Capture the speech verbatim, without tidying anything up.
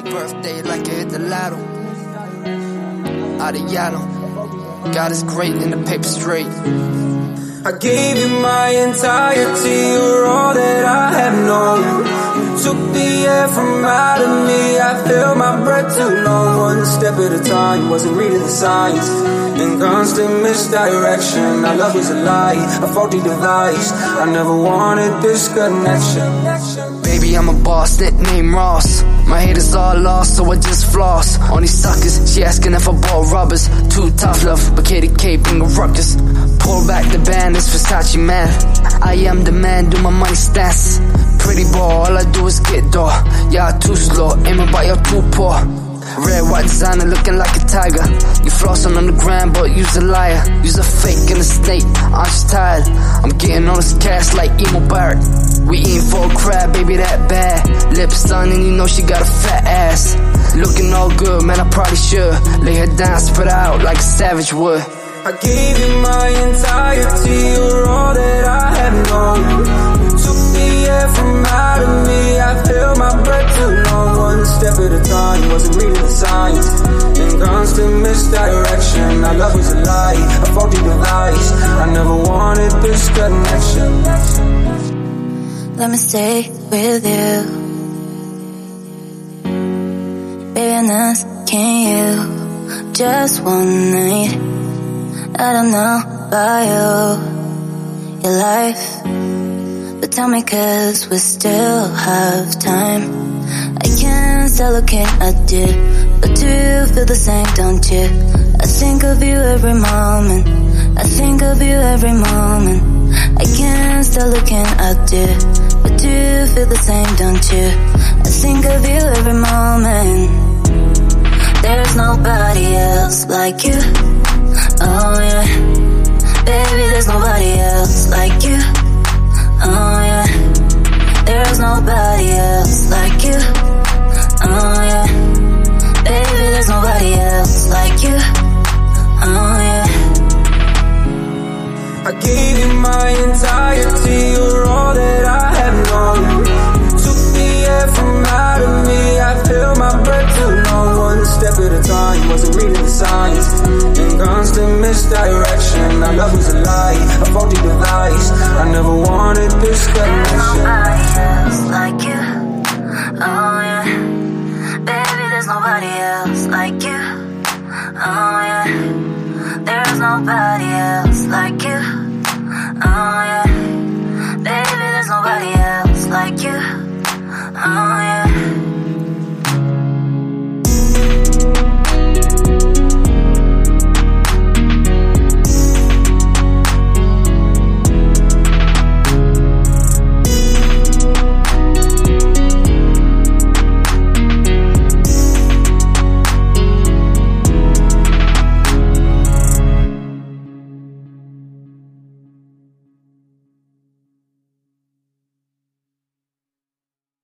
birthday like I hit the lotto. Out of Yalo, God is great and the paper straight. I gave you my entirety, you're all that I have known. You took the air from out of me, I held my breath too long. One step at a time, wasn't reading the signs. In constant misdirection, our love was a lie, a faulty device. I never wanted this connection. Baby, I'm a boss, nickname Ross. My haters all lost, so I just floss. On these suckers, she asking if I bought rubbers. Too tough love, but Katie K bring a ruckus. Pull back the band, it's Versace man. I am the man, do my money stats. Pretty boy, all I do is get door. Y'all too slow, aiming but y'all too poor. Red, white designer looking like a tiger. You flossing on the ground, but you's a liar. You's a fake and a snake, I'm just tired. I'm getting all this cash like Emo Barrett. We eating for a crab, baby, that bad. Lips done and you know she got a fat ass. Looking all good, man, I probably should lay her down, spread her out like a savage would. I gave you my entirety, you're all that I have known. You took the air from out of me, I held my breath too long. One step at a time, wasn't reading the signs. In constant misdirection, our love was a lie, a faulty device. I never wanted this connection. Let me stay with you, baby, I'm asking you just one night. I don't know about you, your life, but tell me, cause we still have time. I can't stop looking at you, but do you feel the same, don't you? I think of you every moment, I think of you every moment. I can't stop looking at you, but do you feel the same, don't you? I think of you every moment. There's nobody else like you. Oh yeah, baby, there's nobody else like you. Oh yeah, there's nobody else like you. Oh yeah, baby, there's nobody else like you. Oh yeah. I gave you my entirety, you're all that I have known. You took the air from out of me, I held my breath too long. One step at a time, wasn't reading the signs. In constant misdirection, our love was a lie, a faulty device. I never wanted this connection. Nobody else like you. Oh yeah, baby, there's nobody else like you. Oh yeah, there's nobody else like you.